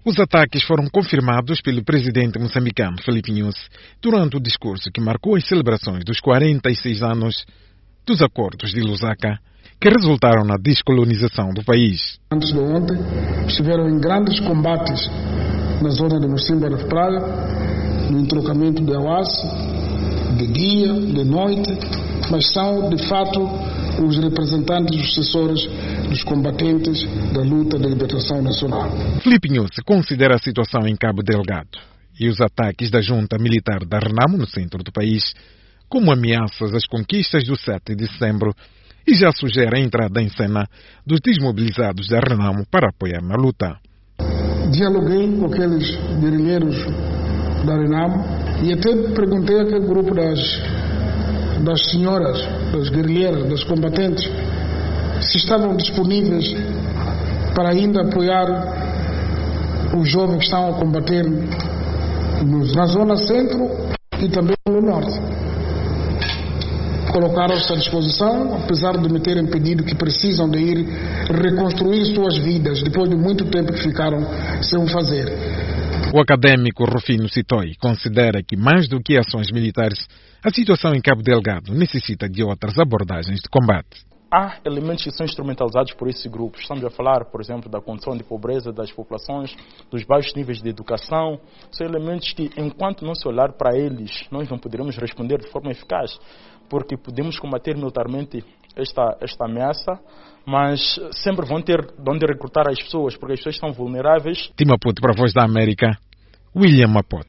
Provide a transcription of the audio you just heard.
Os ataques foram confirmados pelo presidente moçambicano Filipe Nyusi durante o discurso que marcou as celebrações dos 46 anos dos acordos de Lusaka, que resultaram na descolonização do país. Antes de ontem, estiveram em grandes combates na zona de Mocimboa da Praia, no entrocamento de Awassi, de dia, de noite, mas são, de fato, os representantes, os sucessores dos combatentes da luta de libertação nacional. Filipe Nyusi considera a situação em Cabo Delgado e os ataques da junta militar da Renamo no centro do país como ameaças às conquistas do 7 de setembro e já sugere a entrada em cena dos desmobilizados da Renamo para apoiar na luta. Dialoguei com aqueles guerrilheiros da Renamo e até perguntei àquele grupo das senhoras, das guerrilheiras, das combatentes, se estavam disponíveis para ainda apoiar os jovens que estão a combater na zona centro e também no norte. Colocaram-se à disposição, apesar de me terem pedido que precisam de ir reconstruir suas vidas depois de muito tempo que ficaram sem o fazer. O acadêmico Rufino Sitoi considera que, mais do que ações militares, a situação em Cabo Delgado necessita de outras abordagens de combate. Há elementos que são instrumentalizados por esse grupo. Estamos a falar, por exemplo, da condição de pobreza das populações, dos baixos níveis de educação. São elementos que, enquanto não se olhar para eles, nós não poderemos responder de forma eficaz, porque podemos combater militarmente esta ameaça, mas sempre vão ter de onde recrutar as pessoas, porque as pessoas estão vulneráveis. Timaputo para a Voz da América, William Mapoto.